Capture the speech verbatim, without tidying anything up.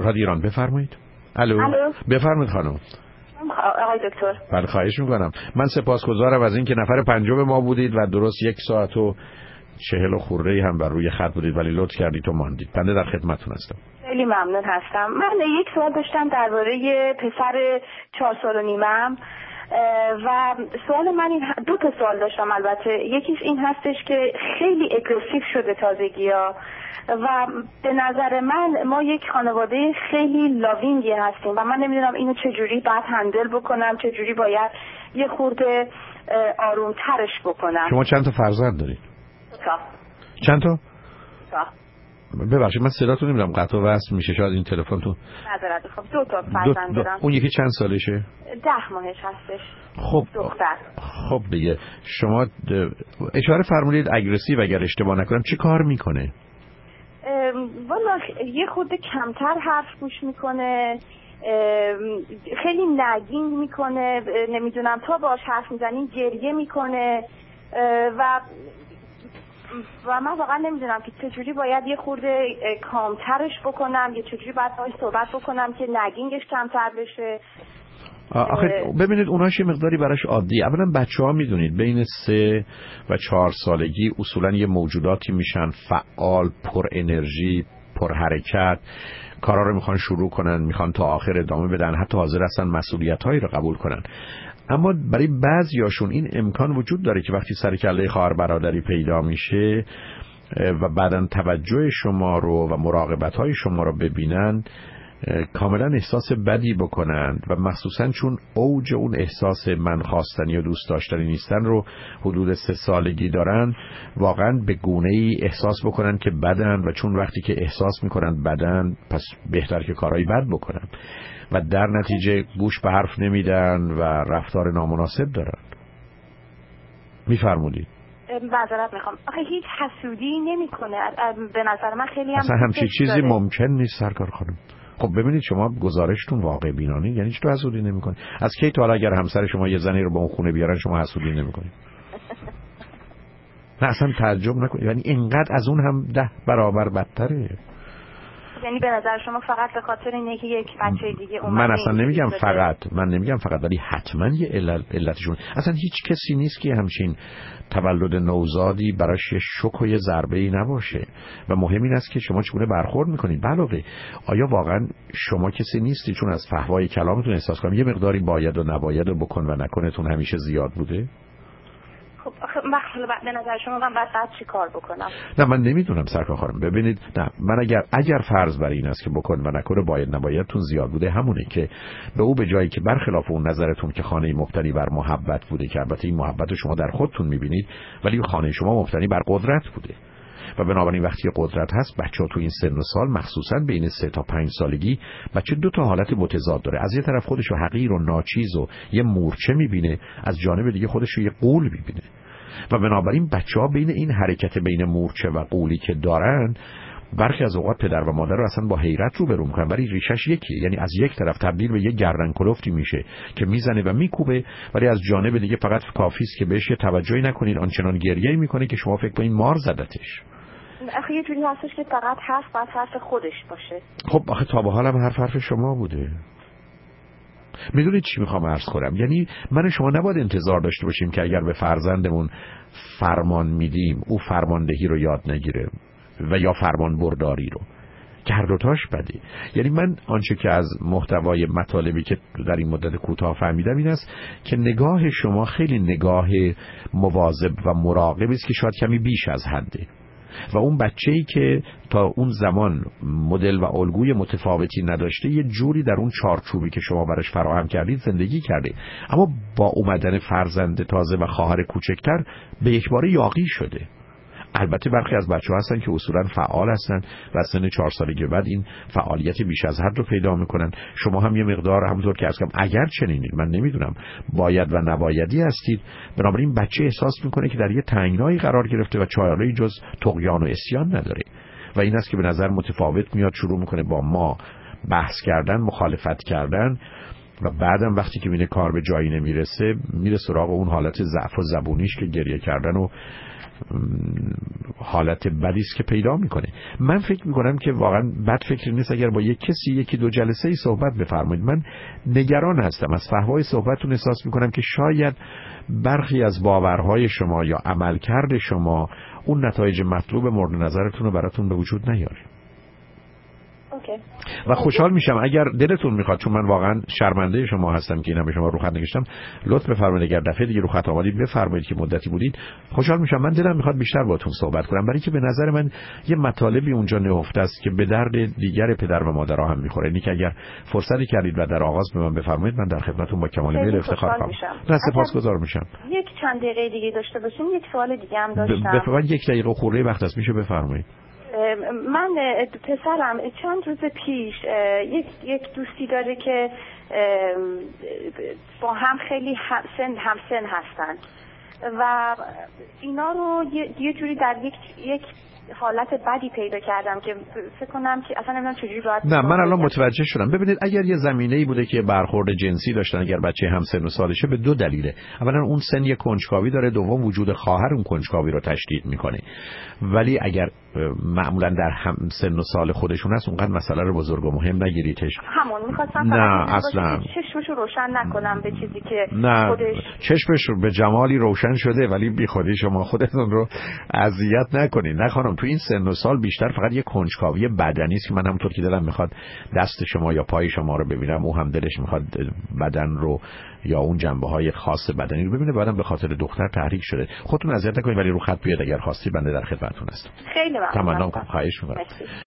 رادیو ایران بفرمایید. الو. الو. بفرمایید خانم. آقای دکتر. بله خواهش میکنم. من سپاسگزارم از اینکه نفر پنجم ما بودید و درست یک ساعت و چهل و خورده هم بر روی خط بودید ولی لطف کردید و ماندید. بنده در خدمتتون هستم. خیلی ممنون هستم. من یک سوال داشتم درباره پسر چهار سال و نیمم و سوال من این دو تا سوال داشتم. البته یکیش این هستش که خیلی اگریسیو شده تازگی‌ها و به نظر من ما یک خانواده خیلی لاوینگی هستیم و من نمیدونم اینو چجوری باید هندل بکنم، چجوری باید یه خورده آرومترش بکنم. شما چند تا فرزند دارید؟ تا. چند تا؟ تا. ببخشید من صداتون نمیدونم قطع و وصل میشه شاید این تلفنتون. ندارد. خب دو تا فرزند دارم. اون یکی چند سالشه؟ ده ماهش هستش. خب دختر. خب دیگه شما اشاره فرمودید اگریسیو اگر اشتباه نکنم چه کار میکنه؟ والا یه خود کمتر حرف گوش میکنه، خیلی نگینگ میکنه، نمیدونم تا باش حرف میزنیم گریه میکنه و و من واقعا نمیدونم که چجوری باید یه خورده کامترش بکنم یا چجوری باید باهاش صحبت بکنم که نگینگش کمتر بشه. آخه ببینید اوناش یه مقداری براش عادی. اولا بچه ها میدونید بین سه و چهار سالگی اصولا یه موجوداتی میشن فعال، پر انرژی، پر حرکت، کارا رو میخوان شروع کنن، میخوان تا آخر ادامه بدن، حتی حاضر هستن مسئولیت هایی رو قبول کنن. اما برای بعضیاشون این امکان وجود داره که وقتی سر کله خواهر برادری پیدا میشه و بعداً توجه شما رو و مراقبت های شما رو ببینن کاملا احساس بدی بکنند و مخصوصا چون اوج اون احساس من خواستنی و دوست داشتنی نیستن رو حدود سه سالگی دارن، واقعا به گونه‌ای احساس بکنن که بدن و چون وقتی که احساس میکنن بدن پس بهتر که کارهای بد بکنن و در نتیجه گوش به حرف نمیدن و رفتار نامناسب دارن. میفرمودید؟ معذرت میخوام. آخه هیچ حسودی نمیکنه به نظر من. خیلی هم اصلا همچین چیزی ممکن نیست سرکار خانم. خب ببینید شما گزارشتون واقع بینانه، یعنی هیچ تو حسودی نمیکنید. از کی تا حالا اگر همسر شما یه زنی رو به اون خونه بیارن شما حسودی نمیکنید؟ نه اصلا تعجب نکنید، یعنی اینقدر از اون هم ده برابر بدتره. یعنی به نظر شما فقط به خاطر اینه که یک بچه دیگه اومده؟ من اصلا نمیگم فقط، من نمیگم فقط، ولی حتما یه علت علتشون. اصلا هیچ کسی نیست که همچین تولد نوزادی براش یه شوک و یه ضربه‌ای نباشه و مهم این است که شما چگونه برخورد میکنید. علاوه آیا واقعا شما کسی نیستی چون از فحوای کلامتون احساس کنم یه مقداری باید و نباید و بکن و نکنتون همیشه زیاد بوده؟ خب مخصوصا به نظر شما من باید بعد چی کار بکنم؟ نه من نمیدونم سرکار خانم. ببینید نه من اگر اگر فرض بر این است که بکن و نکنه باید نبایدتون زیاد بوده، همونه که به او به جایی که برخلاف اون نظرتون که خانه مبتنی بر محبت بوده که البته این محبت رو شما در خودتون میبینید ولی خانه شما مبتنی بر قدرت بوده و بنابراین وقتی قدرت هست بچه‌ها تو این سن و سال مخصوصا بین سه تا پنج سالگی بچه دو تا حالت متضاد داره. از یه طرف خودش رو حقیر و ناچیز و یه مورچه میبینه، از جانب دیگه خودش رو یه غول میبینه و بنابراین بچه‌ها بین این حرکت بین مورچه و غولی که دارن برخی از اوقات پدر و مادر رو اصلا با حیرت روبرو میکنن ولی ریشش یکیه. یعنی از یک طرف تبدیل به یه گردن کلفتی میشه که میزنه و میکوبه ولی از جانب دیگه فقط کافی است که بهش یه توجهی نکنین آنچنان گریه میکنه که شما فکر کنین مار زدتش. آخه یه جوری هستش که فقط حرف باید حرف خودش باشه. خب آخه تا به حالم حرف حرف شما بوده. میدونید چی میخوام عرض کنم؟ یعنی من شما نباید انتظار داشته باشیم که اگر به فرزندمون فرمان میدیم او فرماندهی رو یاد نگیره و یا فرمان برداری رو که هر دوتاش بده. یعنی من آنچه که از محتوای مطالبی که در این مدت کوتاه فهمیدم این است که نگاه شما خیلی نگاه مواظب و مراقبی است که شاید کمی بیش از حده و اون بچه‌ای که تا اون زمان مدل و الگوی متفاوتی نداشته یه جوری در اون چارچوبی که شما براش فراهم کردید زندگی کرده اما با اومدن فرزند تازه و خواهر کوچکتر به یک باره یاغی شده. البته برخی از بچه‌ها هستن که اصولاً فعال هستن و از سن چهار سالگی بعد این فعالیت بیش از حد رو پیدا میکنن. شما هم یه مقدار همونطور که عرض کردم اگر چنینید من نمیدونم باید و نبایدی هستید، بنابراین بچه احساس میکنه که در یه تنگنایی قرار گرفته و چاره‌ای جز طغیان و عصیان نداره و این است که به نظر متفاوت میاد شروع میکنه با ما بحث کردن، مخالفت کردن و بعدم وقتی که میبینه کار به جایی نمیرسه میره سراغ اون حالت ضعف و زبونیش که گریه کردن و حالت بدی است که پیدا میکنه. من فکر میکنم که واقعا بد فکر نیست اگر با یک کسی یکی دو جلسه ای صحبت بفرمایید. من نگران هستم از فحوای صحبتتون، احساس میکنم که شاید برخی از باورهای شما یا عملکرد شما اون نتایج مطلوب مورد نظرتون رو براتون به وجود نیاره. اوکی. و خوشحال میشم اگر دلتون میخواد، چون من واقعا شرمنده شما هستم که اینا به شما رو خط نگشتم، لطف بفرمایید اگر دفعه دیگه رو خط آمدید بفرمایید که مدتی بودید. خوشحال میشم. من دلم میخواد بیشتر باهاتون صحبت کنم، برای که به نظر من یه مطالبی اونجا نهفته است که به درد دیگر پدر و مادرها هم میخوره. اینی که اگر فرصتی کردید و در آغاز به من بفرمایید، من در خدمتتون با کمال میل افتخار خواهم. نه سپاسگزار میشم. یک چند دقیقه دیگه داشته باشین. یک سوال دیگه هم داشتم. بفرمایید. یک دقیقه خورده وقت است، میشه بفرمایید. من پسرم چند روز پیش یک یک دوستی داره که با هم خیلی همسن همسن هستن و اینا رو یه جوری در یک یک حالت بدی پیدا کردم که فکر کنم که اصلا نمیدونم چجوری باید. نه من الان متوجه شدم. ببینید اگر یه زمینه‌ای بوده که برخورد جنسی داشتن، اگر بچه هم سن و سالشه، به دو دلیله. اولا اون سن یه کنجکاوی داره، دوم وجود خواهر اون کنجکاوی رو تشدید میکنه. ولی اگر معمولا در هم سن و سال خودشون هست، اونقدر مسئله رو بزرگ و مهم نگیریدش. همون می‌خواستم نه اصلا چشمش رو روشن نکنم به چیزی که نه. خودش چشمش به جمالی روشن شده، ولی بی خودی شما خودتون رو اذیت نکنید. نه خانم، تو این سن و سال بیشتر فقط یه کنجکاوی بدنی است که من همونطور که دلم میخواد دست شما یا پای شما رو ببینم، او هم دلش میخواد بدن رو یا اون جنبه‌های خاص بدنی رو ببینه. بعدم به خاطر دختر تحریک شده. خودتون اذیت نکنید، ولی رو خط بیاد اگر خواستی، بنده در خدمتتون هستم. خیلی ممنونم. تمام خواهش می‌کنم.